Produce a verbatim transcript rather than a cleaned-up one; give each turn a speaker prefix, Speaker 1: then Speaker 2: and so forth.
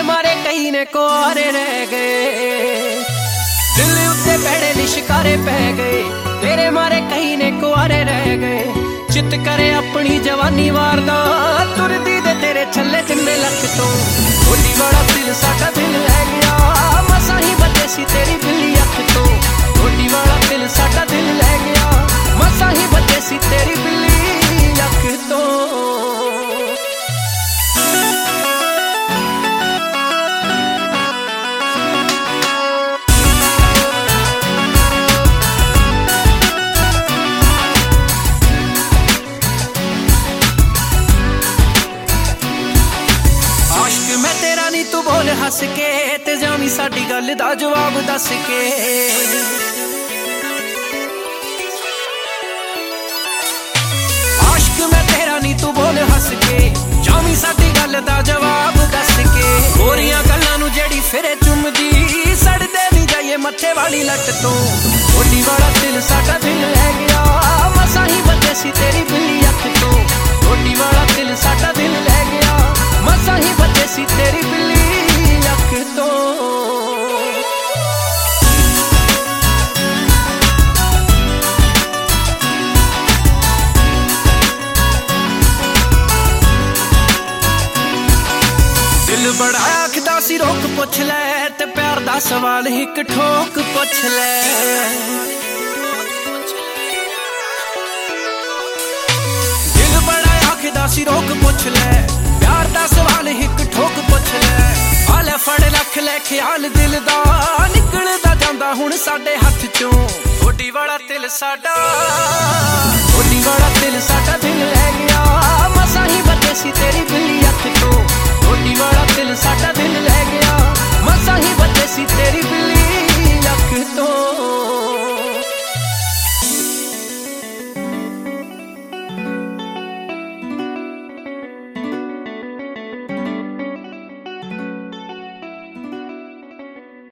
Speaker 1: मारे कई ने कुआरे रह गए, दिल उत्ते भैड़े निशकारे पै गए। तेरे मारे कई ने कुआरे रह गए, चित करे अपनी जवानी वारदा तुरदी दे तेरे छल्ले जिन्ने लख तो। गोडी वाला दिल साडा दिल लै गया, मसा ही बचे सी तेरी बिल्ली अख तो। गोडी वाला दिल साडा दिल लै गया, मसा ही बचे सी तेरी बिल्ली अख तो। तू बोल हस के ते जावी साडी गल दा जवाब दस के। आशिक मैं तेरा नी तू बोल हस के, जावी साडी गल दा जवाब दस के। गोरियां गल्लां नू जेड़ी फिरे चुमदी, सड़दे नी जाइए मत्थे वाली लट तो। गोडी वाला दिल साडा दिल लै गया, मसा ही बचे सी तेरी बिल्ली अख तो। गोडी वाला दिल साडा दिल लै गया, मसा ही बचे सी तेरी बिल्ली अख तो। दिल बड़ा आखदा सी रोक पुछ लै, ते प्यार दा सवाल हिक ठोक पुछ लै। दिल बड़ा आखदा सी रोक पुछ लै, प्यार दा सवाल हिक ठोक पुछ लै। आले फड़ लख लै ख्याल दिल दा, निकलदा जांदा हुण साडे हथ चों। गोडी वाला दिल साडा, गोडी वाला दिल साडा दिल लै गया, मसा ही बचे सी तेरी बिल्ली अख तो। गोडी वाला दिल साडा दिल लै गया, मसा ही बचे सी तेरी बिल्ली